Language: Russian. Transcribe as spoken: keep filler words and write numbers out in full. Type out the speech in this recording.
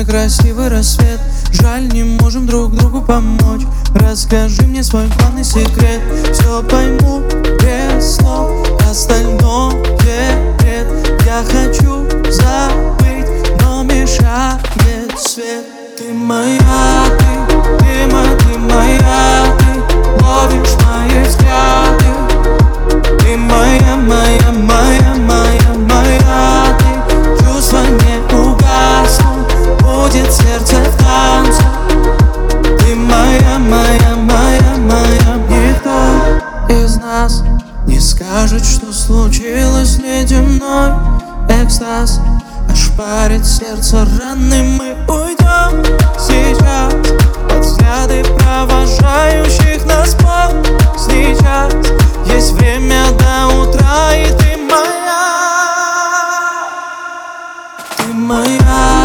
красивый рассвет. Жаль, не можем друг другу помочь. Расскажи мне свой главный секрет. Все пойму без слов, остальное бред. Я хочу забыть, но мешает свет. Ты моя, ты, ты моя, ты моя, ты ловишь мои взгляды. Ты моя, моя, моя, моя, моя, ты. Чувства не угаснут, будет сердце в танце. Ты моя, моя, моя, моя. Никто из нас не скажет, что случилось ледяной экстаз. Ошпарит сердце раны, мы уйдем сейчас под взгляды провожающих нас после час. Есть время до утра, и ты моя, ты моя.